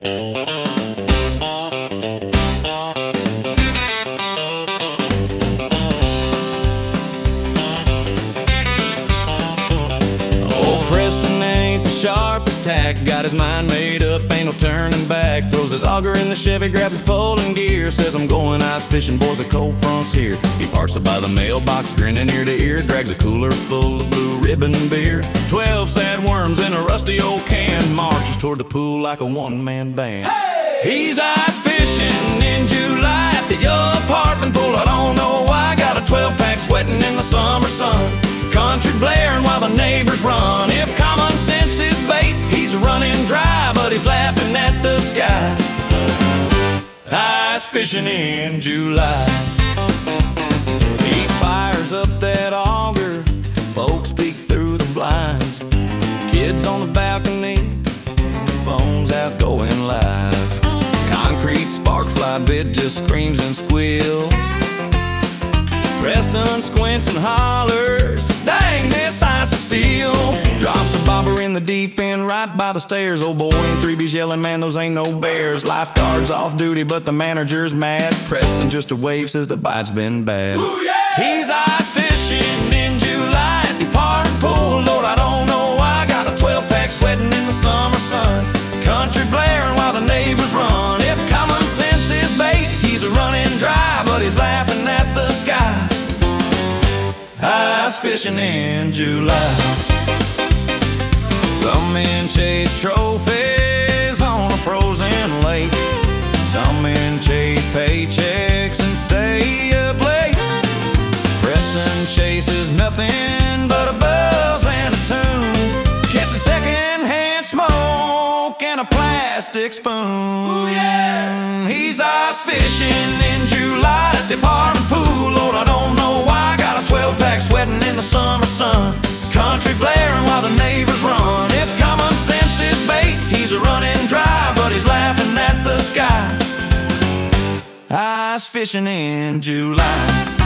Old Preston ain't the sharpest tack, got his mind made up, ain't no turning back. Throws his auger in the Chevy, grabs his pole and gear, says I'm going ice fishing, boys, the cold front's here. He parks up by the mailbox, grinning ear to ear, drags a cooler full of Blue Ribbon beer. 12 sad worms in a rusty old can, marches toward the pool like a one-man band. Hey! He's ice fishing in July at the apartment pool. I don't know why, got a 12-pack sweating in the summer sun, country blaring while the neighbors run. If common sense is bait, he's running dry, but he's laughing at the sky. Ice fishing in July. He fires up that auger, folks peek through the blinds, kids on the balcony, the phone's out going live. Concrete spark fly bit just screams and squeals. Preston squints and hollers, dang, this ice is steel. Drops a bobber in the deep end right by the stairs. Old boy in 3B's yelling, man, those ain't no bears. Lifeguard's off duty, but the manager's mad. Preston just a wave, says the bite's been bad. Ooh, yeah! He's ice fishing in July at the apartment pool. Lord, I don't know why, got a 12-pack sweating in the summer sun, country blaring while the neighbors run. If common sense is bait, he's running dry, but he's laughing at the sky. Ice fishing in July. Some men chase trophies on a frozen lake. Some men chase paychecks and stay up late. Preston chases nothing but a buzz and a tune, catching second-hand smoke and a plastic spoon. Ooh, yeah! He's ice fishing in July at the apartment pool. Lord, I don't know why, got a 12-pack sweating in the summer sun, country blaring while the neighbors run. If common sense is bait, he's running dry, but he's laughing at the sky. Ice fishing in July.